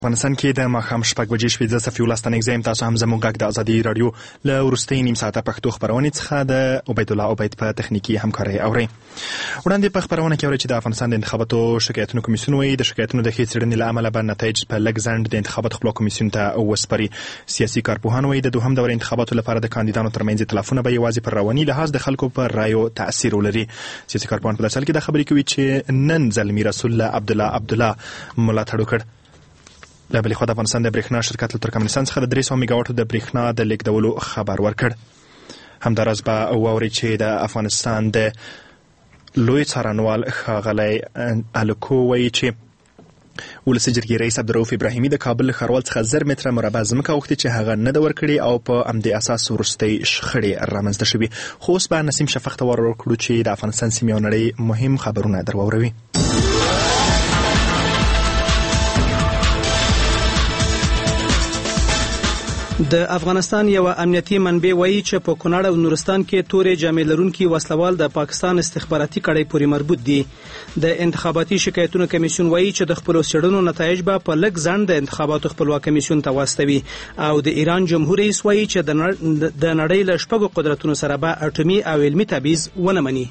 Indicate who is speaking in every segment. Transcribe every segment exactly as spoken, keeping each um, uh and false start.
Speaker 1: افغانستان کې د ماښام شپږ بجې شپېته صفي ولس تنګ زیم. تاسو هم زموږ غږ د ازادي راډیو له وروستۍ نیم ساعته پښتو خپرونې څخه د عبیدالله عبید په تخنیکي همکارۍ اورئ. وړاندې په خپرونه کې اورئ چې د افغانستان د انتخاباتو شکایتونو کمیسیون وایي د شکایتونو د ښې څېړنې له امله به نتایج په لږ ځنډ د انتخاباتو خپلواک کمیسیون ته وسپاري. سیاسي کارپوهان وایي د دوهم دور انتخاباتو لپاره د کاندیدانو ترمنځ اختلافونه به یوازې پر رواني لحاظ د خلکو پر رایو تاثیر ولري. سیاسي کارپوهان په داسې حال کې دا خبرې کوي چې نن زلمي رسول له عبدالله عبدالله ملاتړ وکړ. له بلې خوا د افغانستان د برېښنا شرکت له ترکمنستان څخه د درې سوه میګا واټو د برېښنا د لیږدولو خبر ورکړ. همداراز به واورئ چې د افغانستان د لوی څارنوال ښاغلی الکو وایي چې ولسي جرګې رئیس عبدالرؤف ابراهیمي د کابل له ښاروال څخه زر متره مربع ځمکه غوښتې چې هغه نه ده ورکړې او په همدې اساس وروستۍ شخړې رامنځته شوي. خو اوس به نسیم شفق ته ور وکړو چې د افغانستان سیمې او نړۍ مهم خبرونه در واوروي.
Speaker 2: د افغانستان یو امنیتي منبع وایي چې په کونړ او نورستان کې تورې جامې لرونکي وسلوال د پاکستان استخباراتي کړۍ پورې مربوط دي. د انتخاباتي شکایتونو کمیسیون وایي چې د خپلو څېړنو نتایج به په لږ ځنډ د انتخاباتو خپلواک کمیسیون ته واستوي او د ایران جمهور رئیس وایي چې د نړۍ له شپږو قدرتونو سره به اټومي او علمي تبعیض ونه مني.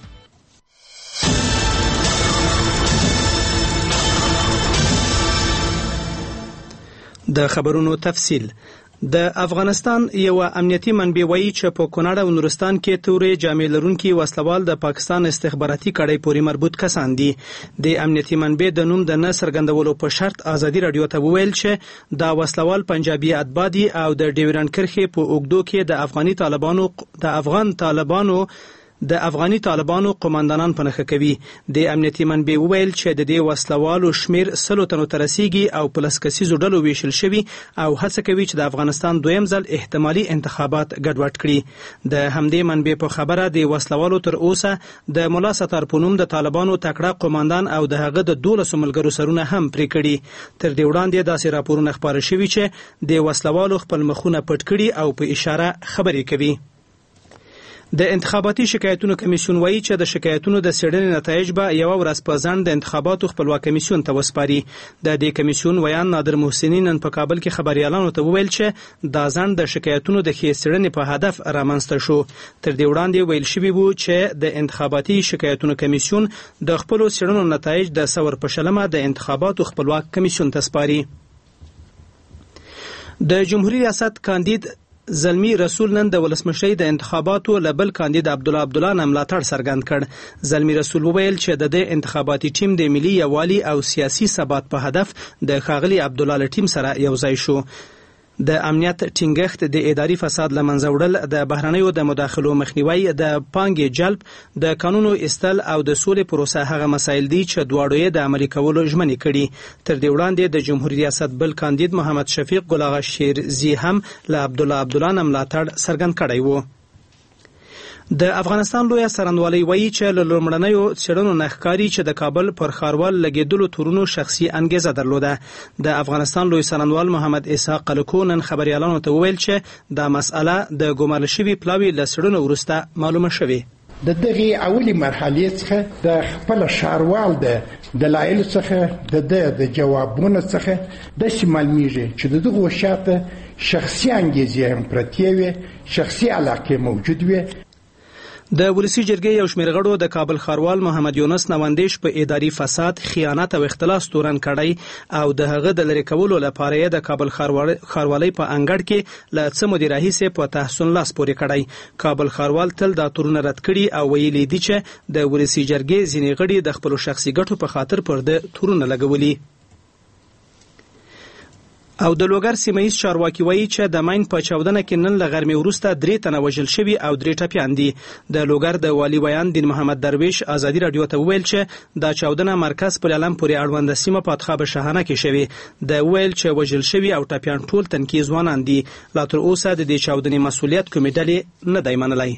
Speaker 2: د خبرونو تفصیل. د افغانستان یو امنیتي منبع وایي چې په کونړ او نورستان کې تورې جامې لرونکي وسلوال د پاکستان استخباراتي کړۍ پورې مربوط کسان دي. د امنیتي منبع د نوم د نه څرګندولو په شرط ازادي راډیو ته وویل چې دا وسلوال پنجابي اتباع دي او د ډیورنډ کرښې په اوږدو کې د افغاني طالبانو د افغان طالبانو د افغاني طالبانو قوماندانان په نښه کوي. د امنیتي منبع وویل چې د دې وسلوالو شمیر سلو تنو ته رسیږي او په لس کسیزو ډلو ویشل شوي او هڅه کوي چې د افغانستان دویم ځل احتمالي انتخابات ګډوډ کړي. د همدې منبع په خبره د وسلوالو تر اوسه د ملا ستار په نوم د طالبانو تکړه قوماندان او د هغه د دولسو ملګرو سرونه هم پرې کړي. تر دې وړاندې داسې راپورونه خپاره شوي چې د وسلوالو خپل مخونه پټ کړي او په اشاره خبرې کوي. د انتخاباتي شکایتونو کمیسیون وایي چې د شکایتونو د څېړنې نتایج به یوه ورځ په ځنډ د انتخاباتو خپلواک کمیسیون ته وسپاري. د دې کمیسیون ویان نادر محسني نن په کابل کې خبریالانو ته وویل چې دا ځنډ د شکایتونو د ښې څېړنې په هدف رامنځته شو. تر دې وړاندې ویل شوي وو چې د انتخاباتي شکایتونو کمیسیون د خپلو څېړنو نتایج د ثور په شلمه د انتخاباتو خپلواک کمیسیون ته سپاري. د جمهوریت ریاست کاندید زلمی رسول نن د ولسمشرۍ د انتخاباتو له بل کاندید عبدالله عبدالله نه ملاتړ څرګند کړ. زلمی رسول وویل چې د دې انتخاباتي ټیم د ملي یووالي او سیاسي ثبات په هدف د ښاغلي عبدالله له ټیم سره یوځای شو. د امنیت ټینګښت، د اداري فساد له منځه وړل، د بهرنیو د مداخلو مخنیوی، د پانګې جلب، د قانونو ایستل او د سولې پروسه هغه مسایل دي چې دواړو یې د عملي کولو ژمنې کړي. تر دې وړاندې د جمهوریت ریاست بل کاندید محمد شفیق ګل اغا شیرزي هم له عبدالله عبدالله نه ملاتړ څرګند کړی و. د افغانستان لویه څارنوالۍ وایي چې له لومړنیو څېړنو نه ښکاري چې د کابل پر ښاروال لګېدلو تورونو شخصي انګیزه درلوده. د افغانستان لوی څارنوال محمد اسحاق الکو نن خبریالانو ته وویل چې دا مسئله د ګومارل شوي پلاوي له څېړنو وروسته معلومه شوې.
Speaker 3: د دغې اولي مرحلې څخه د خپل ښاروال د دلایلو څخه د ده د جوابونو څخه داسې معلومیږي چې د دغو شاته شخصي انګیزې هم پرتې وې، شخصي علاقې موجود وې.
Speaker 2: د ولسي جرګې یو شمېر غړو د کابل ښاروال محمد یونس نوندیش په اداري فساد، خیانت او اختلاس تورن کړی او د هغه د لرې کولو لپاره یې د کابل ښاروالۍ په انګړ کې له څه مودې راهیسې په تحسن لاس پورې کړی. کابل ښاروال تل دا تورونه رد کړي او ویلي دي چې د ولسي جرګې ځینې غړي د خپلو شخصي ګټو په خاطر پر ده تورونه لګولي. او د لوګر سیمه ییز چارواکي وایي چې د ماین په چاودنه کې نن له غرمې وروسته درې تنه وژل شوي او درې ټپیان دي. د لوګر د والي ویان دین محمد درویش ازادي راډیو ته وویل چې دا چاودنه مرکز پر علم پورې اړونده سیمه په انتخاب شاهانه کې شوې. د ویل چې وژل شوي او ټپیان ټول تنکي ځوانان دي. لا تر اوسه د دې چاودنې مسؤلیت کومې ډلې نه دی منلی.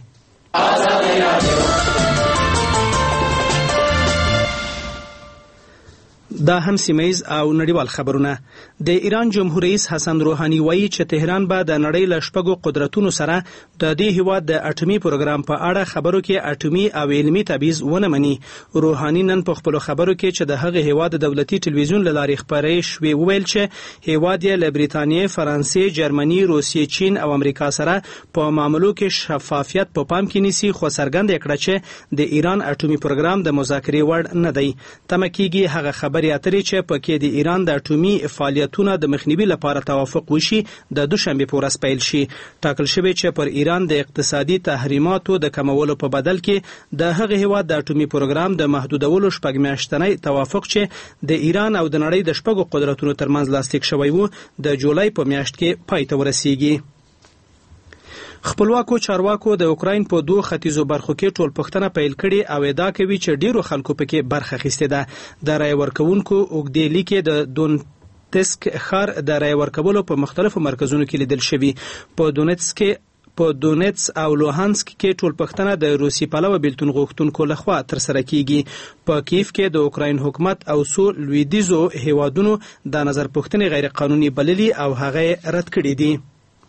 Speaker 2: دا هم سیمه‌ایز او نړیوال خبرونه. د ایران جمهور رئیس حسن روحاني وایي چې تهران به د نړۍ له شپږو قدرتونو سره د دې هیواد د اټومي پروګرام په اړه خبرو کې اټومي او علمي تبعیض ونه مني. روحاني نن په خپلو خبرو کې چې د هغه هیواد د دولتي ټلویزیون له لارې خپرې شوې وویل چې هیواد یې له برېټانیې، فرانسې، جرمني، روسیې، چین او امریکا سره په معاملو کې شفافیت په پام کې نیسي، خو څرګنده کړه چې د ایران اټومي پروګرام د مذاکرې وړ نه دی. تمه کېږي هغه خبرې اترې چې پکې د ایران د اټومي فعالیتونو د مخنیوي لپاره توافق وشي د دوشنبه په ورځ پیل شي. ټاکل شوی چې پر ایران د اقتصادي تحریماتو د کمولو په بدل کې د هغه هیواد د اټومي پروګرام د محدودولو شپږ میاشتنی توافق چې د ایران او د نړۍ د شپږو قدرتونو ترمنځ لاسلیک شوی وو د جولای په میاشت کې پای ته ورسیږي. خپلواکو چارواکو د اوکراین په دوه ختیځو برخو کې ټول پښتنه پیل کړي او ادعا کوي چې ډیرو خلکو پکې برخه اخیستې ده. د رای ورکوونکو اوږدې لیکې د دونتسک ښار د رای ورکولو په مختلفو مرکزونو کې لیدل شوي. په دونتسک په دونتس او لوهانسک کې ټول پښتنه د روسي پلوه بیلتون غوښتونکو لخوا ترسره کیږي. په کیف کې د اوکراین حکومت او څو لویدیځو هیوادونو د نظر پوښتنې غیر قانوني بللي او هغه رد کړي دي.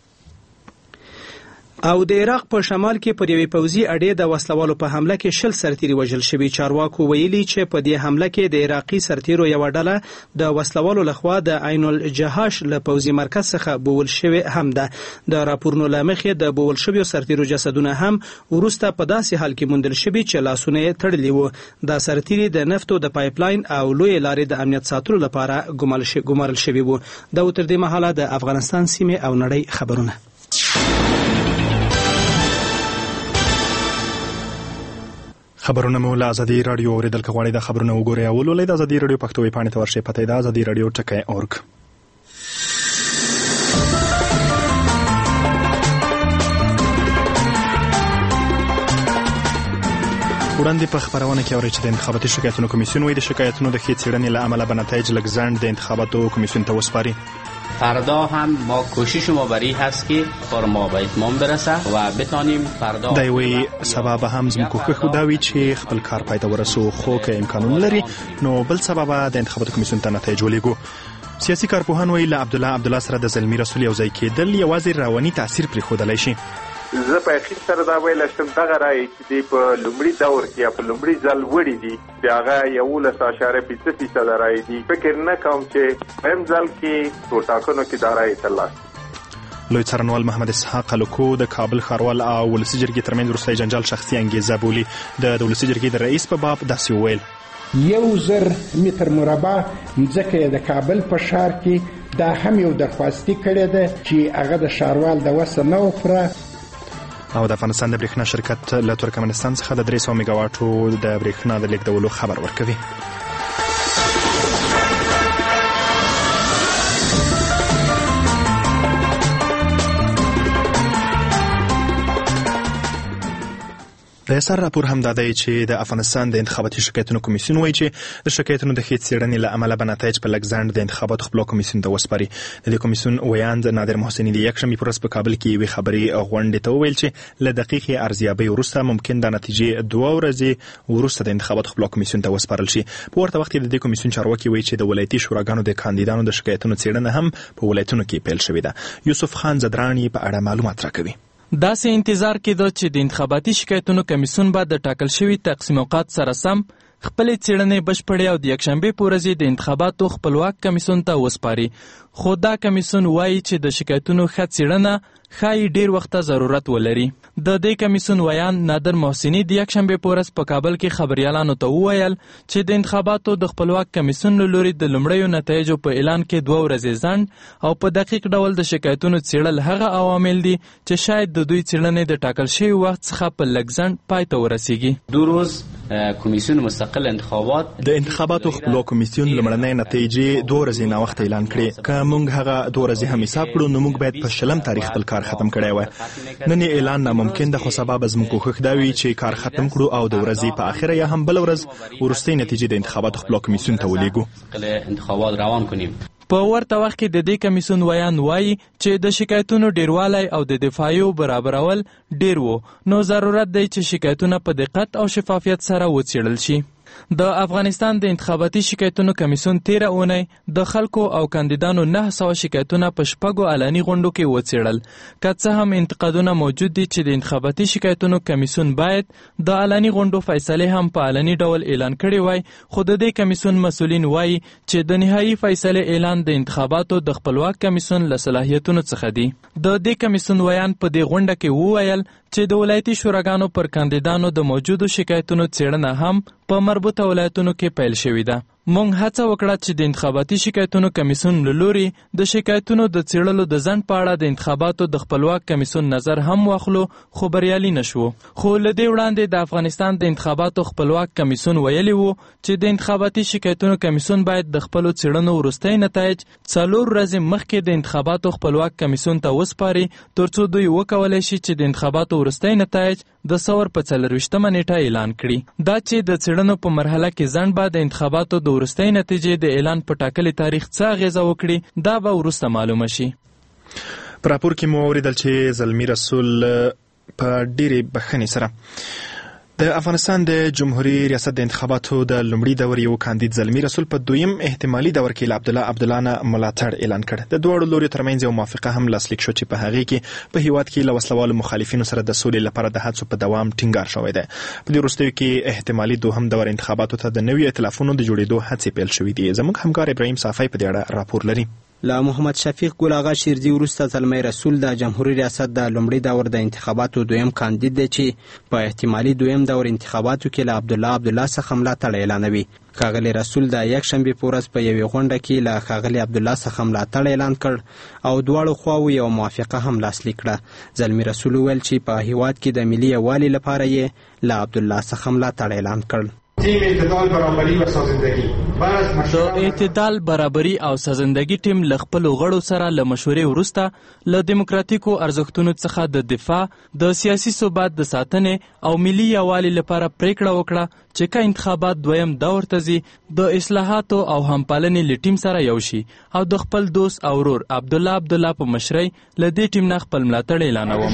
Speaker 2: او د عراق په شمال کې پر یوې پوځي اډې د وسلوالو په حمله کې شل سرتیري وژل شوي. چارواکو ویلي چې په دې حمله کې د عراقي سرتیرو یوه ډله د وسلوالو لخوا د عین الجهاش له پوځي مرکز څخه بوول شوې هم ده. د راپورونو له مخې د بوول شویو سرتیرو جسدونه هم وروسته په داسې حال کې موندل شوي چې لاسونه یې تړلي وو. دا سرتیري د نفتو د پایپلاین او لوی لارې د امنیت ساتلو لپاره ګمارل شوي وو. دا تر دې مهاله د افغانستان سیمې او نړۍ خبرونه.
Speaker 1: خبرونه مو له ازادي رادیو اوریدل کغواړي د خبرونه وګورئ او ولولئ د ازادي رادیو پښتو ویب پاڼې ته ورشئ. پته ده ازادي رادیو ټکی اورګ. وړاندې په خبرونه کې اورئ چې د انتخاباتي شکایتونو کمیسیون وایي د شکایتونو د ښې څېړنې له امله به نتایج لږ ځنډ د انتخاباتو کمیسیون ته وسپاري.
Speaker 4: فردا هم ما کوشش ما بر این هست که کار ما به اتمام برسه و بتانیم فردا
Speaker 1: دا وی سبب هم زموږ کوښښ دا وی چې خپل کار پای ته ورسو، خو که امکانونه لري نو بل سبب د انتخاباتو کمیسیون ته نتایج ولېږو. سیاسي کارپوهان وی له عبدالله عبدالله سره د زلمي رسول یو ځای کېدل یوازې رواني تاثیر پرېښودلی شي.
Speaker 5: زه په یقین سره دا ویلی شم دغه رایې چې دی په لومړي دور کې یا په لومړي ځل وړي دي چې هغه یولس اعشاریه پنځه فیصده رایې دي. فکر نه کوم چې دویم ځل کې په ټاکنو کې دا رایې ترلاسه.
Speaker 1: لوی څارنوال محمد اسحاق الکو د کابل ښاروال او ولسي جرګې ترمنځ وروستی جنجال شخصي انګیزه بولي. د ولسي جرګې د رئیس په باب داسې وویل:
Speaker 3: یو زر متر مربع مځکه د کابل په ښار کې دا هم یو درخواستي کړې ده چې هغه د ښاروال د وسه نه وخوره.
Speaker 1: او د افغانستان د برېښنا شرکت له ترکمنستان څخه د درې سوه میګا واټو د برېښنا د لیږدولو خبر ورکوي. د سر راپور هم دا دی چې د افغانستان د انتخاباتي شکایتونو کمیسیون وایي چې د شکایتونو د ښې څېړنې له امله به نتایج په لږ ځنډ د انتخاباتو خپلواک کمیسیون ته وسپاري. د دې کمیسیون ویاند نادر محسني د یکشنبې په ورځ په کابل کې یوې خبري غونډې ته وویل چې له دقیقې ارزیابۍ وروسته ممکن دا نتیجې دوه ورځې وروسته د انتخاباتو خپلواک کمیسیون ته وسپارل شي. په ورته وخت کې د دې کمیسیون چارواکي وایي چې د ولایتي شوراګانو د کاندیدانو د شکایتونو څېړنه هم په ولایتونو کې پیل شوې ده. یوسف خان زدرانی په اړه معلومات راکوي.
Speaker 6: داسې انتظار کېده چې د انتخاباتي شکایتونو کمیسیون به د ټاکل شوي تقسیم اوقات سره سم خپلې څېړنې بشپړې او د یکشنبې په ورځ د انتخاباتو خپلواک کمیسیون ته وسپاري. خو دا کمیسیون وایي چې د شکایتونو ښه څېړنه ښایي ډیر وخت ضرورت ولري. د دې کمیسیون ویان نادر محسني د یکشنبې په ورځ په کابل کې خبریالانو ته وویل چې د انتخاباتو د خپلواک کمیسیون له لوري د لومړیو نتایجو په اعلان کې دوه ورځې ځنډ او په دقیق ډول د شکایتونو څېړل هغه عوامل دي چې شاید د دوی څېړنې د ټاکل شوي وخت څخه په لږ ځنډ پای ته ورسیږي.
Speaker 4: دو روز کمیسیون مستقل انتخابات
Speaker 1: د انتخاباتو خپلواک کمیسیون لومړنۍ نتایجې دوه ورځې ناوخته اعلان کړې. که موږ هغه دوه ورځې هم حساب کړو نو موږ باید په شلم تاریخ خپل کار ختم کړی وای. نن اعلان ناممکن ده، خو سبب زموږ کوښښ دا وي چې کار ختم کړو او د ورځې په اخره یا هم بل ورځ وروستۍ نتیجې د انتخاباتو خپلواک کمیسیون ته ولېږو.
Speaker 4: انتخابات روان کنیم.
Speaker 6: په ورته وخت کې د دې کمیسیون ویان وایي چې د شکایتونو ډیروالی او د دفاعیو برابرول ډیر وو، نو ضرورت دی چې شکایتونه په دقت او شفافیت سره وڅېړل شي. د افغانستان د انتخاباتي شکایتونو کمیسیون تیره اونۍ د خلکو او کاندیدانو نه سوه شکایتونه په شپږو علني غونډو کې وڅېړل. که څه هم انتقادونه موجود دي چې د انتخاباتي شکایتونو کمیسیون باید د علني غونډو فیصلې هم په علني ډول اعلان کړي وای، خو د دې کمیسیون مسؤلین وایي چې د نهایي فیصلې اعلان د انتخاباتو د خپلواک کمیسیون له صلاحیتونو څخه دی. د دې کمیسیون ویان په دې غونډه کې وویل چې د ولایتي شوراګانو پر کاندیدانو د موجودو شکایتونو څېړنه هم په مربوطه ولایتونو کې پیل شوې ده. موږ هڅه وکړه چې د انتخاباتي شکایتونو کمیسیون له لوري د شکایتونو د څېړلو د ځنډ په اړه د انتخاباتو د خپلواک کمیسیون نظر هم واخلو، خو بریالي نشو. خو له دې وړاندې د افغانستان د انتخاباتو خپلواک کمیسیون ویلي وو چې د انتخاباتي شکایتونو کمیسیون باید د خپلو څېړنو وروستۍ نتایج څلور ورځې مخکې د انتخاباتو خپلواک کمیسیون ته وسپاري، ترڅو دوی وکولی شي چې د انتخاباتو وروستۍ نتایج د ثور په څلرویشتمه نیټه اعلان کړي. دا چې د څېړنو په مرحله کې ځنډ به د انتخاباتو د وروستۍ نتیجې د اعلان په ټاکلي تاریخ څه اغیزه وکړي، دا به وروسته معلومه شي.
Speaker 1: په راپور کې مو اوریدل چې زلمي رسول په ډېرې بښنې سره د افغانستان د جمهوریت ریاست د انتخاباتو د لومړي دور یو کاندید زلمي رسول په دویم احتمالي دور کې له عبدالله عبدالله نه ملاتړ اعلان کړ. د دواړو لوري ترمنځ یو موافقه هم لاسلیک شو چې په هغې کې په هیواد کې له وسلوالو مخالفینو سره د سولې لپاره د هڅو په دوام ټینګار شوی دی. په دې وروستیو کې احتمالي دوهم دور انتخاباتو ته د نوي ائتلافونو د جوړېدو هڅې پیل شوې دي. زموږ همکار ابراهیم صافی په دې اړه راپور لري.
Speaker 7: له محمد شفیق ګل آغا شیرزي وروسته زلمی رسول د جمهوریت ریاست د لومړي دور د انتخاباتو دویم کاندید دی چې په احتمالي دویم دور انتخاباتو کې له عبدالله عبدالله څخه ملاتړ اعلانوي. ښاغلی رسول د یکشنبې په ورځ په یوې غونډه کې له ښاغلي عبدالله څخه ملاتړ اعلان کړ او دواړو خواوو یوه موافقه هم لاسلیک کړه. زلمی رسول وویل چې په هیواد کې د ملي یووالي لپاره یې له عبدالله څخه ملاتړ اعلان کړ.
Speaker 8: تیم اعتدال برابری و سازندگی
Speaker 6: د اعتدال برابري او سازندگی ټیم له خپلو غړو سره له مشورې وروسته له دیموکراتیکو ارزښتونو څخه د دفاع، د سیاسي ثبات د ساتنې او ملي یووالي لپاره پریکړه وکړه چې که انتخابات دویم دور ته ځي د اصلاحاتو او همپالنې له ټیم سره یو شي او د خپل دوست او ورور عبدالله عبدالله په مشرۍ له دې ټیم نه خپل ملاتړ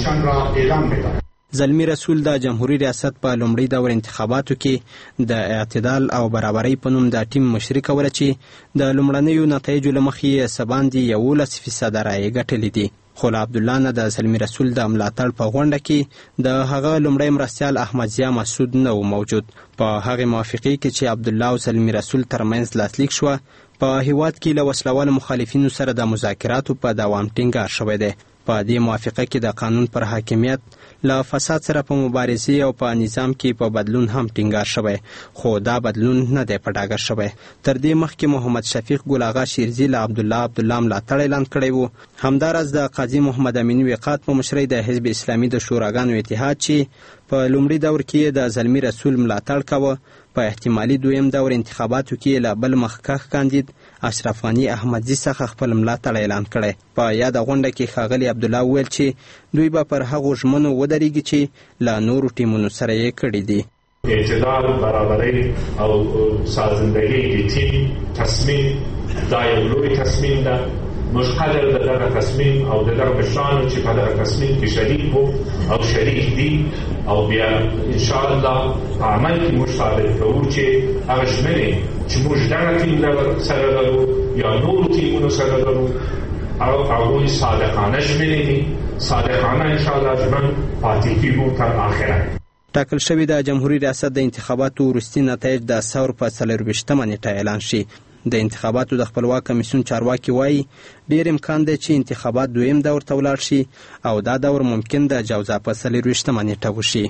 Speaker 6: اعلانوم.
Speaker 7: زلمی رسول د جمهوریت ریاست په لومړي دور انتخاباتو کې د اعتدال او برابرۍ په نوم د ټیم مشري کوله چې د لومړنیو نتایجو له مخې یې څه باندې یولس فیصده رایې ګټلې دي. خو له عبدالله نه د زلمی رسول د ملاتړ په غونډه کې د هغه لومړی مرستیال احمد ضیا مسعود نه و موجود. په هغې موافقې کې چې عبدالله او زلمی رسول ترمنځ لاسلیک شوه، په هیواد کې له وسلوالو مخالفینو سره د مذاکراتو په دوام ټینګار شوی دی. په دې موافقه کې د قانون پر حاکمیت، له فساد سره په مبارزې او په نظام کې په بدلون هم ټینګار شوی، خو دا بدلون نه دی په ډاګه شوی. تر دې مخکې محمد شفیق ګل آغا شیرزي له عبدالله عبدالله ملاتړ اعلان کړی و. همداراز د قاضي محمد امین وقات په مشرۍ د حزب اسلامي د شوراګانو اتحاد چې په لومړي دور کې د زلمی رسول ملاتړ کاوه، په احتمالي دویم دور انتخاباتو کې له بل مخکښ کاندید اشرف غني احمدزي څخه خپل ملاتړ اعلان کړی. په یاده غونډه کې ښاغلي عبدالله وویل چې دوی به پر هغو ژمنو ودرېږي چې له نورو ټیمونو سره یې کړي دي.
Speaker 8: اعتدال، برابرۍ او سازندگی د ټیم تصمیم دا یو لوی تصمیم ده. موږ قدر د دغه تصمیم او د دغه مشرانو چې په دغه تصمیم کې شریک وو او شریک دي، او بیا انشاءالله په عمل کې موږ ثابت کوو چې هغه ژمنې چې موږ دغه ټیم سره لرو یا نورو ټیمونو سره لرو او هغوی صادقانه ژمنې دي، صادقانه انشاءالله ژمن پاتې کیږو تر آخره.
Speaker 7: ټاکل شوي د جمهوریت ریاست د انتخاباتو وروستي نتایج د ثور په څلرویشتمه نیټه اعلان شي. د انتخاباتو د خپلواک کمیسیون چارواکي وایي ډېر امکان دی چې انتخابات دویم دور ته ولاړ شي او دا دور ممکن د جوزا په څلرویشتمه نیټه وشي.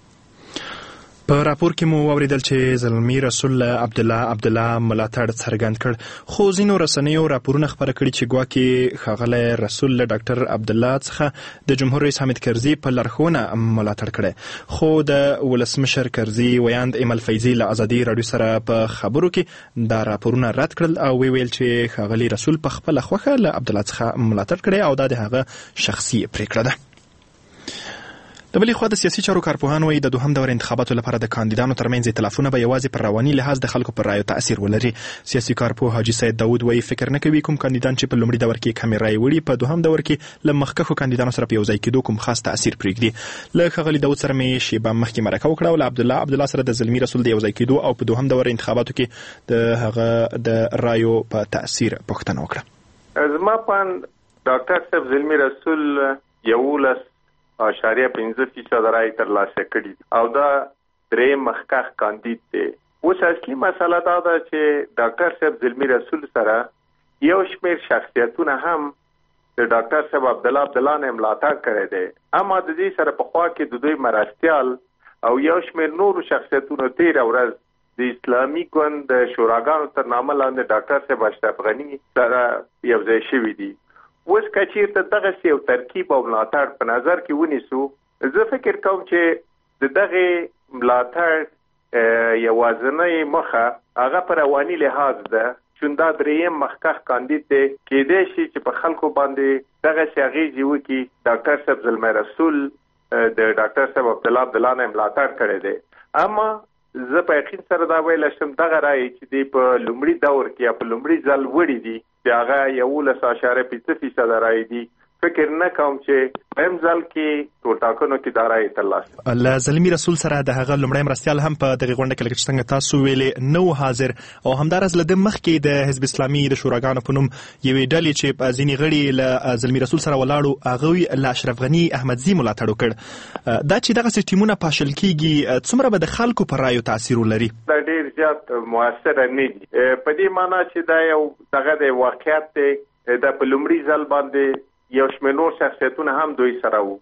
Speaker 1: په راپور کې مو واوریدل چې زلمی رسول عبدالله عبدالله ملاتړ څرګند کړ، خو ځینو رسنیو راپورونه خپاره کړي چې ګواکې ښاغلی رسول له ډاکټر عبدالله څخه د جمهور رئیس حامد کرزي په لارښوونه ملاتړ کړی. خو د ولسمشر کرزي ویاند ایمل فیضي له ازادي راډیو سره په خبرو کې دا راپورونه رد کړل او ویل چې ښاغلي رسول په خپله خوښه له عبدالله څخه ملاتړ کړی او دا د هغه شخصي پریکړه ده. د بلې خوا د سیاسي چارو کارپوهان وایي د دوهم دور انتخاباتو لپاره د کاندیدانو ترمنځ ائتلافونه به یوازې پر رواني لحاظ د خلکو پر رایو تاثیر ولري. سیاسي کارپوه حاجي سید داود وایي فکر نه کوي کوم کاندیدان چې په لومړي دور کې کمې رایې وړي په دوهم دور کې له مخکښو کاندیدانو سره په یو ځای کېدو کوم خاص تاثیر پرېږدي. له ښاغلي داود سره مې شیبه مخکې مرکه وکړه او له عبدالله عبدالله سره د زلمي رسول د یو ځای کېدو او په دوهم دور انتخاباتو کې د هغه د رایو په تاثیر پوښتنه وکړه.
Speaker 5: زما په ډاکټر صاحب زلمي رسول یولس اشاریه پنځه فیصد رای ترلاسه کړي او دا درې مخکښ کاندید دی. اوس اصلي مسله دا ده چې ډاکټر صاحب زلمي رسول سره یو شمېر شخصیتونه هم د ډاکټر صاحب عبدالله عبدالله نه ملاتړ کړی دی، اما د دې سره په خوا کې د دوی مرستیال او یو شمېر نورو شخصیتونو تېره ورځ د اسلامي ګوند د شوراګانو تر نامه لاندې ډاکټر صاحب اشرف غني سره یو ځای شوي دي. اوس که چېرته دغسې یو ترکیب او ملاتړ په نظر کې ونیسو، زه فکر کوم چې د دغې ملاتړ یوازینۍ موخه هغه په رواني لحاظ ده، چون دا درېیم مخکښ کاندید دی، کېدای شي چې په خلکو باندې دغسې اغېزې وکړي. ډاکټر صاحب زلمی رسول د ډاکټر صاحب عبدالله عبدالله نه ملاتړ کړی دی، اما زه په یقین سره دا ویلی شم دغه رایې چې دی په لومړي دور کې یا په لومړي ځل وړي دي چې هغه یولس اعشاریه پنځه فیصده رایې دي، فکر نه کوم چې دویم ځل کې په ټاکنو کې دا رایې ترلاسه.
Speaker 1: له زلمي رسول سره د هغه لومړی مرستیال هم په دغه غونډه کې لکه چې څنګه تاسو ویلې نه و حاضر او همداراز له ده مخکې د حزب اسلامي د شوراګانو په نوم یوې ډلې چې په ځینې غړي له زلمي رسول سره ولاړو هغوی له اشرف غني احمدزي ملاتړ وکړ. دا چې دغسې ټیمونه پاشل کېږي څومره به د خلکو پر رایو تاثیر ولري؟
Speaker 5: دا ډېر زیات مؤثره نه دي، په دې معنا چې دا یو دغه د واقعیت دی. دا په لومړي ځل باندې یو شمېر نور شخصیتونه هم دوی سره وو،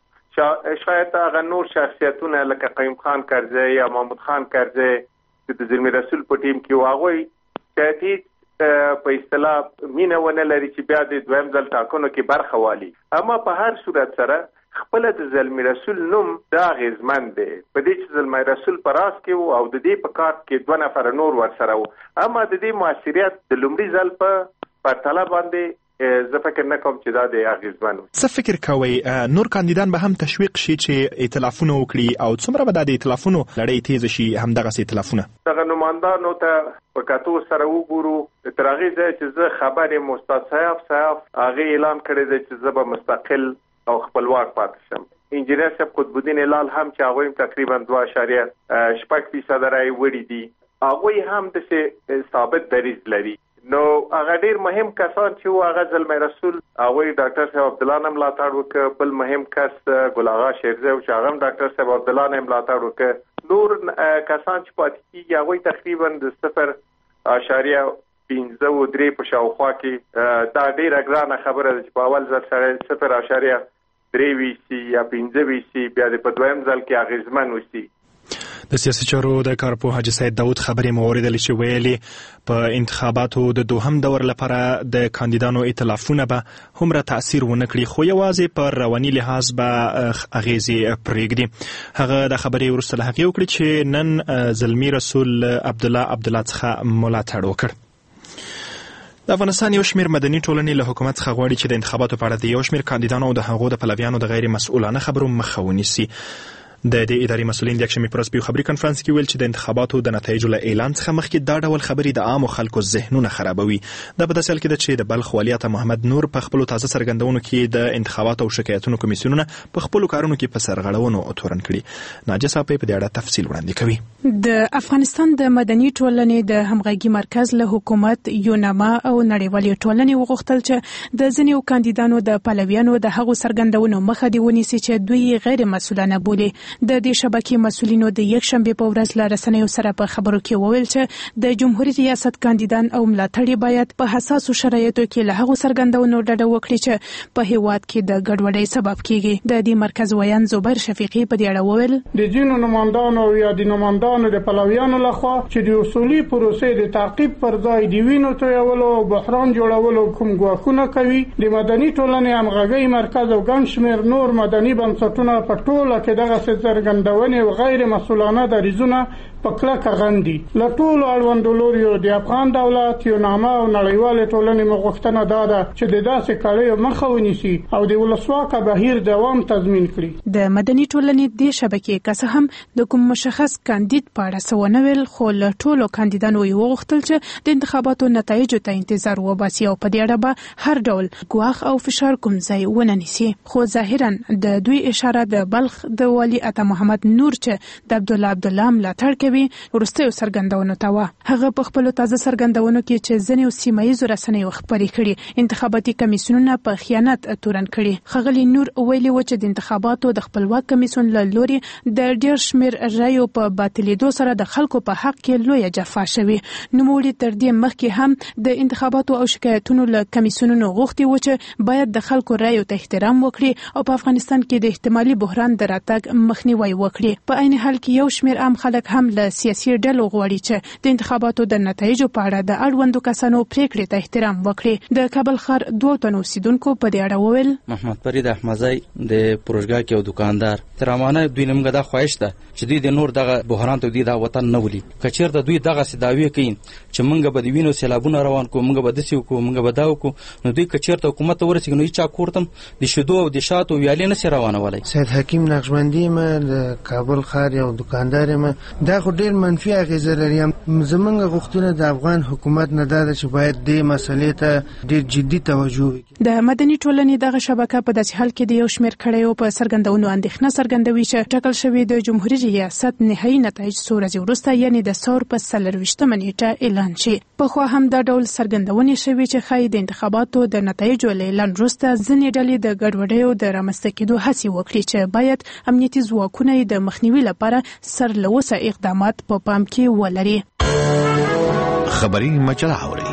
Speaker 5: شاید هغه نور شخصیتونه لکه قیوم خان کرزی یا محمود خان کرزی چې د زلمي رسول په ټیم کې وو، هغوی شاید هېڅ په اصطلاح مینه ونه لري چې بیا د دویم ځل ټاکنو کې برخه والي، اما په هر صورت سره خپله د زلمي رسول نوم دا اغېزمن دی. په دې چې زلمي رسول په راس کې وو او د دې په کارت کې دوه نفره نور ورسره وو، اما د دې موثریت د لومړي ځل په پرتله باندې زه فکر نه کوم چې دا د اغېزمن وي.
Speaker 1: څه فکر کوئ نور کاندیدان به هم تشویق شي چې ائتلافونه وکړي او څومره به دا د ائتلافونو لړۍ تیزه شي همدغسې ائتلافونه؟
Speaker 5: دغه نمایندانو ته په کتو سره وګورو، تر هغې ځایه چې زه خبر یم استاد صاحب صاحب هغې اعلان کړی دی چې زه به مستقل او خپلواک پاتې شم. انجینر صاحب قطب الدین هلال هم چې هغوی تقریبا دوه اعشاریه شپږ فیصده رایې وړي دي، هغوی هم داسې ثابت دریځ لري. نو هغه ډیر مهم کسان چې هغه زلمی رسول هغوی ډاکټر صاحب عبدالله نه ملاتړ وکړ، بل مهم کس ګل آغا شیرزی و چې هغه هم ډاکټر صاحب عبدالله نه ملاتړ وکړ. نور کسان چې پاتې کېږي هغوی تقریبا د صفر اعشاریه پنځه و درې په شاوخوا کې. دا ډیره ګرانه خبره ده چې په اول ځل سره صفر اعشاریه درې ویسي یا پنځه ویسي، بیا د په دویم ځل کې اغېزمن وسي.
Speaker 1: د سیاسي چارو د کارپوه حاجي سید داود خبرې مو اورېدلې چې ویلي په انتخاباتو د دوهم دور لپاره د کاندیدانو ائتلافونه به هومره تاثیر ونه کړي، خو یوازې په رواني لحاظ به اغېزې پرېږدي. هغه د خبرې وروسته له هغې وکړي چې نن زلمي رسول عبدالله عبدالله څخه ملاتړ وکړ. د افغانستان یو شمېر مدني ټولنې له حکومت څخه غواړي چې د انتخاباتو په اړه د یو شمېر کاندیدانو او د هغو د پلویانو د غیر مسؤلانه خبرو مخه ونیسي. د دې اداري مسؤلین د یکشنبې په ورځ په یو خبري کنفرانس کې ویل چې د انتخاباتو د نتایجو له اعلان څخه مخکې دا ډول خبرې د عامو خلکو ذهنونه خرابوي. دا په داسې حال کې ده چې د بلخ والیات محمد نور په خپلو تازه څرګندونو کې د انتخاباتو او شکایتونو کمیسیونونه په خپلو کارونو کې په سرغړونو تورن کړي. ناجیه صاحب په دې اړه تفصیل وړاندې کوي.
Speaker 9: د افغانستان د مدني ټولنې د همغږي مرکز له حکومت، یوناما او نړیوالې ټولنې وغوښتل چې د ځینو کاندیدانو د پلویانو د هغو څرګندونو مخه دې ونیسي چې دوی غیر مسؤلانه بولي. د دې شبکې مسؤلینو د یکشنبې په ورځ له رسنیو سره په خبرو کې وویل چې د جمهوریت ریاست کاندیدان او ملاتړي باید په حساسو شرایطو کې له هغو څرګندونو ډډه وکړي چې په هیواد کې د ګډوډۍ سبب کیږي. د دې مرکز ویان زبیر شفیقي په دې اړه وویل
Speaker 10: د ځینو نمایندانو یا د نمایندانو د پلویانو لخوا چې د اصولي پروسې د تعقیب پر ځای د وینو تویولو او بحران جوړولو کوم ګواښونه کوي، د مدني ټولنې همغږي مرکز او ګڼ شمېر نور مدني بنسټونه په ټوله کې دغه څرګندونې او غیر مسؤلانه دریځونه په کلکه غندي. له ټولو اړوندو لوریو د افغان دولت، یوناما او نړیوالې ټولنې مو غوښتنه دا ده چې د داسې کړیو مخه ونیسي او د ولسواکه بهیر دوام تضمین کړي.
Speaker 9: د مدني ټولنې د شبکې که څه هم د کوم مشخص کاندید په اړه څه ونه ویل، خو له ټولو کاندیدانو یې وغوښتل چې د انتخاباتو نتایجو ته انتظار وباسي او په دې اړه به هر ډول ګواښ او فشار کوم ځای ونه نیسي. خو ظاهرا د دوی اشاره د بلخ د والي عطا محمد نور چې د عبدالله عبدالله ملاتړ کوي وروستیو څرګندونو ته وه. هغه په خپلو تازه څرګندونو کې چې ځینې سیمه ییزو رسنیو خپرې کړي انتخاباتي کمیسیونونه په خیانت تورن کړي. ښاغلي نور ویلي و چې د انتخاباتو د خپلواک کمیسیون له لوري د ډېر شمېر رایو په باطلېدو سره د خلکو په حق کې لویه جفا شوې. نوموړي تر دې مخکې هم د انتخاباتو او شکایتونو له کمیسیونونو غوښتي و چې باید د خلکو رایو ته احترام وکړي او په افغانستان کې د احتمالي بحران د راتګ مخنیوی وکړي. په عین حال کې یو شمېر عام خلک هم له سیاسي ډلو غواړي چې د انتخاباتو د نتایجو په اړه د اړوندو کسانو پریکړې ته احترام وکړي. د کابل ښار دوه تنو اوسیدونکو په دې اړه وویل:
Speaker 11: محمد فرید احمدزی د پروژګا کې او دکاندار ترامانه دوی نمګه دا خواهش ده چې دوی د نور دغه بحران ته دوی دا وطن نه ولي. کچیر د دوی دغه سداوی کوي چې مونږ به د وینو سیلابونه روان کو، مونږ به دسی کو، مونږ به دا وکړو، نو دوی کچیر ته حکومت ورسېږي نو چا کوړتم د شیدو او د شاتو ویالې نه سي روانولای.
Speaker 12: سید حکیم نقشبندی ما د کابل ښار یو دکاندار ما دا خو ډیر منفي اغیزه لري. زمونږ غوښتنه د افغان حکومت نه ده چې باید دې مسلې ته ډیر جدي توجه وکړي.
Speaker 9: د مدني ټولنې دغه شبکه په داسې حال کې د یو شمېر کړیو په څرګندونو اندېښنه څرګندوي چې ټاکل شوی د جمهوریت ریاست نهایي نتایج څو ورځې وروسته یعنې د ثور په څلرویشتمه نیټه اعلان شي. پخوا هم دا ډول څرګندونې شوې چې ښایي د انتخاباتو د نتایجو له اعلان وروسته ځینې ډلې د ګډوډیو د رامنځته کېدو هڅې وکړي چې باید امنیتي ځواکونه یې د مخنیوي لپاره سرلوڅه اقدامات په پام کې ولري.
Speaker 13: خبري مجله اوري.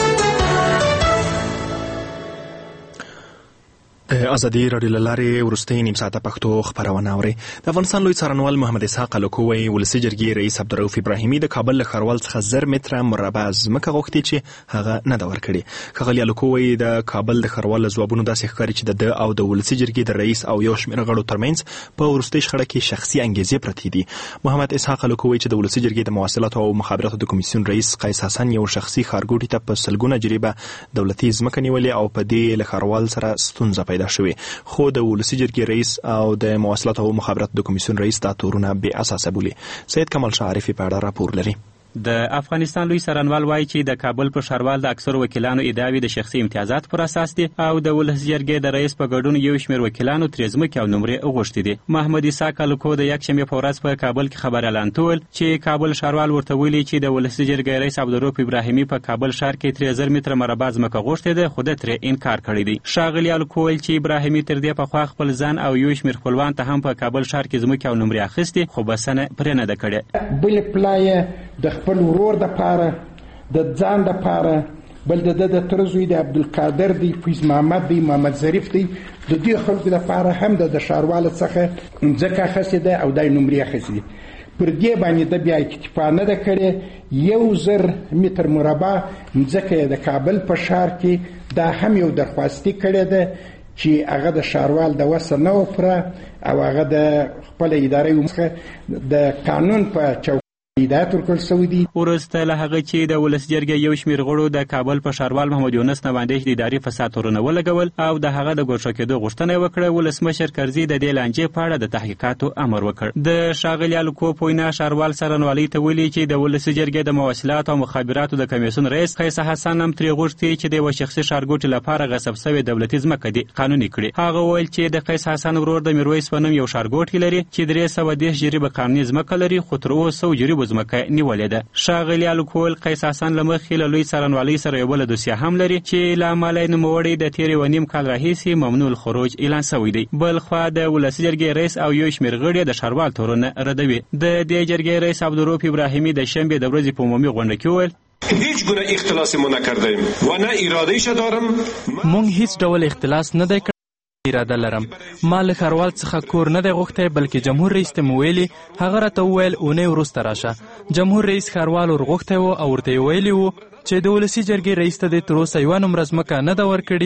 Speaker 1: ازادي رادیو لاره ورستۍ نیم ساعته پښتو خبرونه اوري. د افغانستان لوی څارنوال محمد اسحاق الکو وی ولسی جرګې رئیس عبدالرؤف ابراهیمي د کابل له ښاروال څخه زر متره مربع ځمکه غوښتي چې هغه نه ده ورکړې. ښاغلي الکو وی د کابل د ښاروال ځوابونو داسې ښکاري چې د او د ولسی جرګې د رئیس او یو شمېر غړو ترمنځ په ورستۍ شخړه کې شخصي انګیزې پرتې دي. محمد اسحاق الکو وی چې د ولسی جرګې د مواصلات او مخابراتو د کمیسیون رئیس قیس حسن یو شخصي ښارګوټي ته په سلګونه جریبه دولتي ځمکه نیولې او په دې له ښاروال سره ستونزه پیدا شوې. خو د ولسی جرګې رئیس او د مواصلات او مخابراتو د کمیسیون رئیس دا تورونه بې اساسه بولي. سید کمال شاعرفي په اړه راپور لري.
Speaker 14: د افغانستان لوی څارنوال وایي چې د کابل په ښاروال د اکثر وکیلانو ادعاوې د شخصي امتیازات پر اساس دي او د ولس جرګې د رئیس په ګډون یو شمېر وکیلانو ترې ځمکې او نمرې غوښتي دي. محمد اسحاق الکو د یکشنبې په ورځ په کابل کې خبر اعلان کړ چې کابل ښاروال ورته ویلي چې د ولس جرګې رئیس عبدالرؤف ابراهیمي په کابل ښار کې ترې زر متره مربع ځمکه غوښتې ده، خو ده ترې انکار کړی دی. ښاغلي الکو ویل چې ابراهیمي تر دې پخوا خپل ځان او یو شمېر خپلوان ته هم په کابل ښار کې ځمکې او نمرې اخیستې، خو بسنه پرې نه ده کړې.
Speaker 3: بلې پلایه د خپل ورور د پاره د ځان د پاره بل د د ترزوی د عبدالقادر دی، فیض محمد دی، محمد ظریف دی، د دې خلکو د پاره هم د ښاروال څخه ځکه اخیستې ده او د نمرې اخیستې دي. پر دې باندې د بیا اکتفا نه ده کړې. یو زر متر مربع ځکه د کابل په ښار کې دا هم یو درخواستي کړې ده چې هغه د ښاروال د وسه نه وپره او هغه د خپل ادارې څخه د قانون په چوکاټ هدایت ورکړل شوی دی.
Speaker 14: وروسته له هغه چې د ولس جرګې یو شمېر غړو د کابل په ښاروال محمد یونس نه باندې د اداري فساد تورونه ولګول او د هغه د ګوښه کېدو غوښتنه وکړه، ولسمشر کرزي د دې لانجې په اړه د تحقیقاتو امر وکړ. د ښاغلي الکو په وینا ښاروال څارنوالۍ ته ویلي چې د ولس جرګې د مواصلات او مخابراتو د کمیسیون رئیس قیس حسن هم ترې غوښتي چې د یوه شخصي ښارګوټي لپاره غصب شوې دولتي ځمکه دې قانوني کړي. هغه ویل چې د قیس حسن ورور د میرویس په نوم یو ښارګوټی لري چې درې سوه دېرش جریبه قانوني ځمکه لري، خو تر اوه سوه جریبو ځمکه نیولې ده. ښاغلي الکول قیس حسن له مخکې له لوی څارنوالۍ سره یو بله دوسیه هم لري چې له امله یې نوموړی د تېر یوه نیم کال راهیسې ممنوع الخروج اعلان شوی دی. بل خوا د ولسي جرګې رئیس او یو شمېر غړي د ښاروال تورونه ردوي. د دې جرګې رئیس عبدالرؤف ابراهیمي د شنبې د ورځې په عمومي غونډه کې وویل
Speaker 15: هیچ گونه اختلاسی ما نکردیم و نه اراده‌اش دارم.
Speaker 6: مونږ هیڅ ډول اختلاس نه دی کړی، اراده لرم. ما له ښاروال څخه کور نه دی غوښتی، بلکې جمهور رئیس ته مو ویلي، هغه راته وویل اونۍ وروسته راشه. جمهور رئیس ښاروال ور غوښتی و او ورته یې ویلي و چې د ولسي جرګې رئیس ته دې تر اوسه یوه نمره ځمکه نه ده ورکړې.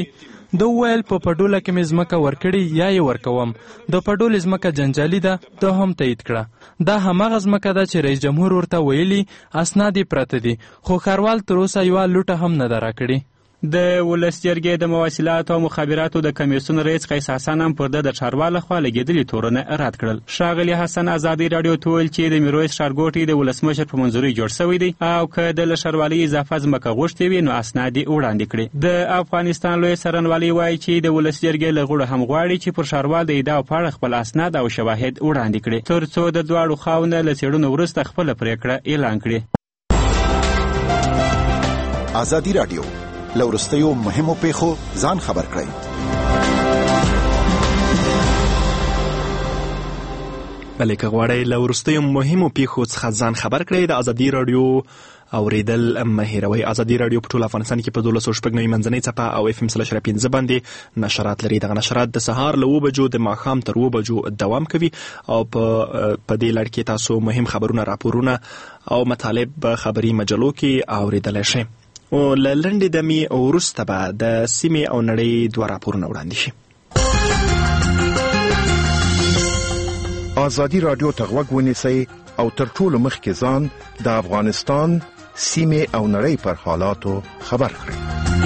Speaker 6: ده وویل په پډوله کې مې ځمکه ورکړې یا یې ورکوم. د پډول ځمکه جنجالي ده، ده هم تایید کړه. دا هماغه ځمکه ده چې رئیس جمهور ورته ویلي اسناد یې پراته دي، خو ښاروال تر اوسه یوه لوټه هم نه ده راکړې.
Speaker 14: د ولس جرګې د مواصلاتو او مخابراتو د کمیسیون رئیس قیس حسن هم پر ده د ښاروال لخوا لګېدلي تورونه رد کړل. ښاغلي حسن ازادي راډیو ته وویل چې د میرویس ښارګوټی د ولسمشر په منظوري جوړ شوی دی او که د له ښاروالۍ اضافه ځمکه غوښتې وي نو اسناد یې وړاندې کړي. د افغانستان لوی څارنوالۍ وایي چې د ولس جرګې له غړو هم غواړي چې پر ښاروال د ادعاو په اړه خپل اسناد او شواهد وړاندې کړي تر څو د دواړو خواو نه له څېړنو وروسته خپله پرېکړه اعلان کړي.
Speaker 16: ازادي راډیو له وروستیو مهمو پیښو ځان خبر کړئ.
Speaker 1: بلې که غواړئ له وروستیو مهمو پیښو څخه ځان خبر کړئ د ازادي راډیو اوریدل مه هېروئ. ازادي راډیو په ټول افغانستان کې په دولس سوه شپږ نوي منځنۍ څپه او اف ام سل اشاریه پنځه باندې نشرات لري. دغه نشرات د سهار له اوه بجو د ماښام تر اوه بجو دوام کوي او په په دې لړ کې تاسو مهم خبرونه، راپورونه او مطالب خبري مجلو کې اوریدلی شئ. او له لنډې دمې وروسته به د سیمې او نړۍ دوه راپورونه وړاندې شي.
Speaker 16: ازادي راډیو ته غوږ ونیسئ او تر ټولو مخکې ځان د افغانستان سیمې او نړۍ پر حالاتو خبر کړئ.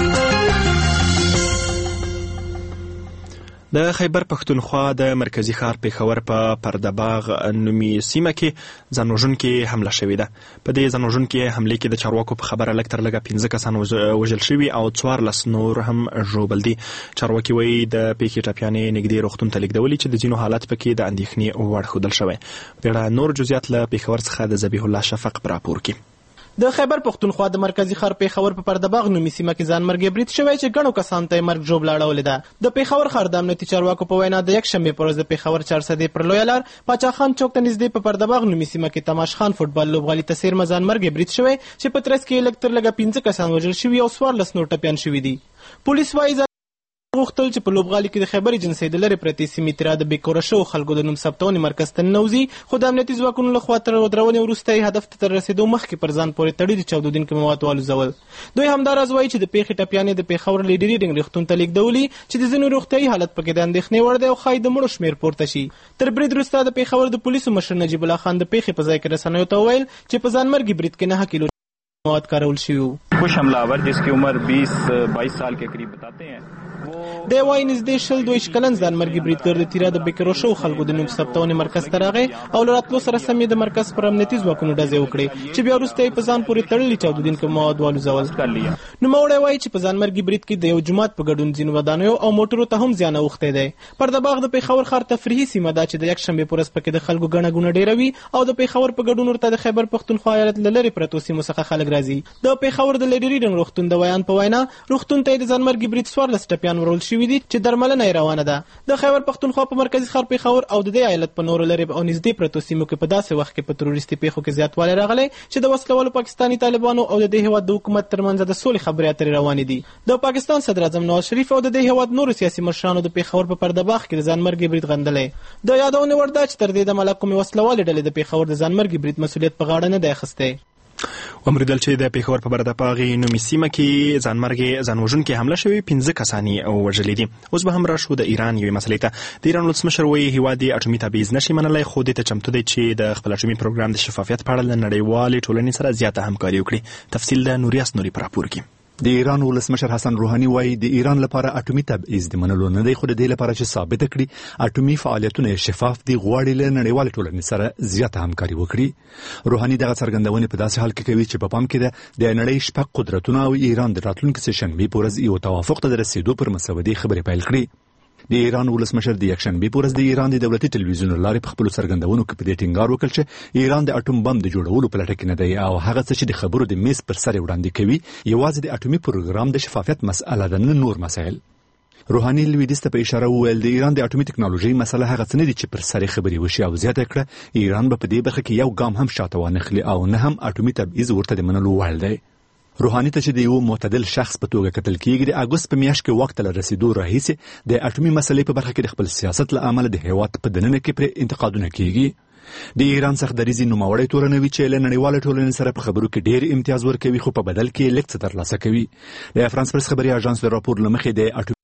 Speaker 1: د خیبر پښتونخوا د مرکزی ښار پېښور په پردباغ نومي سیمه کې ځانوژونکې حمله شوې ده. په دې ځانوژونکې حملې کې د چارواکو په خبره لږ تر لږه پنځه کسان وژل شوي او څوارلس نور هم ژوبل دي. چارواکي وایي د پېښې ټپیانې نږدې روغتون ته لیږدولي چې د ځینو حالت پکې د اندېښنې وړ ښودل شوی. بیړه نور جزئیات له پېښور څخه د ذبیح الله شفق په راپور کې.
Speaker 2: د خیبر پښتونخوا د مرکزی ښار پېښور په پردباغ نومي سیمه کې ځانمرګي برید شوی چې ګڼو کسانو ته یې مرګ ژوبله اړولې ده. د پېښور ښار د امنیتي چارواکو په وینا د یکشنبې په ورځ د پېښور چارسدې پر لویه لار پاچا خان چوک ته نږدې په پردباغ نومي سیمه کې تماش خان فوټبال لوبغالي ته څیرمه ځانمرګي برید شوی چې په ترڅ کې یې لږ تر لږه پنځه کسان وژل شوي او څوارلس نور ټپیان شوي دي. پولیس وایي غوښتل چې په لوبغالي کې د خیبر ایجنسۍ د لرې پرتې سیمې تیرا د بېکوره شوو خلکو د نوم ثبتونې مرکز ته ننوځي، خو د امنیتي ځواکونو لخوا تر ودرونې وروسته یې هدف ته تر رسېدو مخکې پر ځان پورې تړلي چاودېدونکي مواد والوځول. دوی همداراز وایي چې د پېښې ټپیانې د پېښور لیډرینګ روغتون ته لیږدولي چې د ځینو روغتیایي حالت پکې د اندېښنې وړ دی او ښایي د مړو شمېر پورته شي. تر برید وروسته د پېښور د پولیسو مشر نجیب الله خان د پېښې په ځای کې رسنیو ته وویل چې په ځانمرګي برید کې نهه کیلو مواد کارول شوي وو.
Speaker 17: کچھ حملہ آور جس کی عمر بیس بائیس سال کے قریب بتاتے ہیں
Speaker 2: دی وایي نږدې شل دویشت کلن ځانمرګي بریدګر د تیرا د بېکرو شوو خلکو د نوم ثبتونې مرکز ته راغی او له راتلو سره سم یې د مرکز پر امنیتي ځواکونو ډزې وکړې چې بیا وروسته یې په ځان پورې تړلي چاودېدونکي مواد والوځول. نوموړی وایي چې په ځانمرګي برید کې د یو جومات په ګډون ځینو ودانیو او موټرو ته هم زیان اوښتی دی. پردباغ د پېښور ښار تفریحي سیمه ده چې د یکشنبې په ورځ پکې د خلکو ګڼه ګوڼه ډېره وي او د پېښور په ګډون ورته د خیبر پښتونخوا ایالت له لرې پرتو سیمو څخه خلک راځي. د پېښور د لیډرینګ روغتون د ویان په وینا روغتون ته یې د ځانمرګي برید څوارلس ټپیان ورول شوي دي چې درملنه یې روانه ده. د خیبر پښتونخوا په مرکزي ښار پېښور او د دې ایالت په نورو لرې او نږدې پرتو سیمو کې په داسې وخت کې په تروریستي پیښو کې زیاتوالی راغلی چې د وسلوالو پاکستاني طالبانو او د دې هېواد د حکومت ترمنځ د سولې خبرې اترې روانې دي. د پاکستان صدر اعظم نواز شریف او د دې هېواد نورو سیاسي مشرانو د پېښور په پردباغ کې د ځانمرګي برید غندلی. د یادونې وړ ده چې تر دې دمه لا کومې وسلوالې ډلې د پېښور د ځانمرګي برید مسؤلیت په غاړه نه دی اخیستی.
Speaker 1: ومریدل چې د پېښور په پردباغ نومي سیمه کې ځانمرګي ځانوژونکې حمله شوې، پنځه کسان یې وژلي دي. اوس به هم راشو د ایران یوې مسلې ته. د ایران ولسمشر وایي هېواد یې اټومي تبعیض نشي منلی، خو دې ته چمتو دی چې د خپل اټومي پروګرام د شفافیت په اړه له نړیوالې ټولنې سره زیاته همکاري وکړي. تفصیل د نوریاس نوري په راپور کې.
Speaker 18: د ایران ولسمشر حسن روحاني وایي د ایران لپاره اټومي تبعیض د منلو نه دی، خو د دې لپاره چې ثابت کړي اټومي فعالیتونه شفاف دي غواړي له نړیوالې ټولنې سره زیاته همکاري وکړي. روحاني دغه څرګندونې په داسې حال کې کوي چې په پام کې ده د نړۍ شپږ قدرتونه او ایران د راتلونکي سه شنبې په ورځ یو توافق ته د رسېدو پر مسودې خبرې پیل کړي. د ایران ولسمشر د یکشنبې په ورځ د ایران د دولتي تلویزیون لارې په خپلو څرګندونو کې په دې ټینګار وکړ چې ایران د اټوم بم د جوړولو په لټه کې نه دی او هغه څه چې د خبرو د میز پر سر وړاندې کوي یوازې د اټومي پروګرام د شفافیت مسأله ده، نه نور مسایل. روحاني لویدیس ته په اشاره وویل د ایران د اټومي ټکنالوژي مسله هغه څه نه دي چې پر سر خبرې وشي او زیاته کړه ایران به په دې برخه کې یو ګام هم شاته وانخلي او نه هم اټومي تبعیض ورته د منلو وړ دی. روحاني ته چې د یو معتدل شخص په توګه کتل کېږي د اګوست په میاشت کې وخت له رسیدو راهیسې د اټومي مسلې په برخه کې د خپل سیاست له امله د هېواد په دننه کې پرې انتقادونه کېږي. د ایران څخه دریځي نوموړی تورنوي چې له نړیواله ټولنې سره په خبرو کې ډېر امتیاز ورکوي خو په بدل کې لږ څه ترلاسه کوي. د فرانس پرس خبري اژانس د راپور له مخې د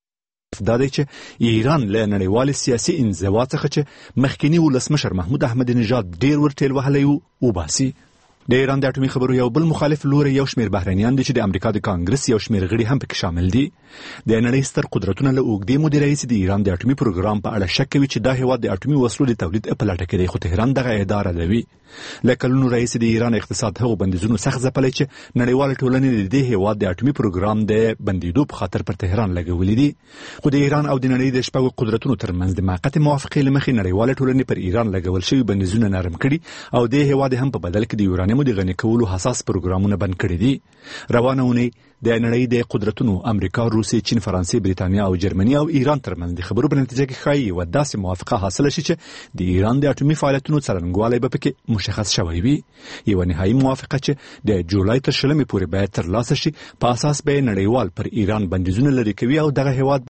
Speaker 18: دا دی چې ایران له نړیوال سیاسي انزوا څخه چې مخکنی ولسمشر محمود احمدي نژاد ډیر ورټیل وهلی و وباسي. د ایران د اټومي خبرو یو بل مخالف لوري یو شمېر بهرنیان دي چې د امریکا د کانګرس یو شمېر غړي هم پکې شامل دي. د نړۍ ستر قدرتونه له اوږدې مودې راهیسې د ایران د اټومي پروګرام په اړه شک کوي چې دا هیواد د اټومي وسلو د تولید په لټه کې دی، خو تهران دغه ادعا ردوي. له کلونو راهیسې د ایران اقتصاد هغو بندیزونو سخت ځپلی چې نړیواله ټولنې د دې هیواد د اټومي پروګرام د بندیدو په خاطر پر تهران لګولي دي. خو د ایران او د نړۍ د شپږو قدرتونو ترمنځ د موقتې موافقې له مخې نړیواله ټولنې پر ایران لګول شوي بندیزونه نرم کړي او د هیواد هم په بدل کې د یورانیمو د غني کولو حساس پروګرامونه بند کړي دي. روانه اونۍ د نړۍ د قدرتونو امریکا، روسیې، چین، فرانسې، بریتانیا او جرمني او ایران ترمنځ د خبرو په نتیجه کې ښایي یوه داسې موافقه حاصله شي چې د ایران د اټومي فعالیتونو څرنګوالی به پکې مشخص شوی وي. یوه نهایي موافقه چې د جولای تر شلمې پورې باید ترلاسه شي، په اساس به نړیوال پر ایران بندیزونه لرې کوي او دغه هیواد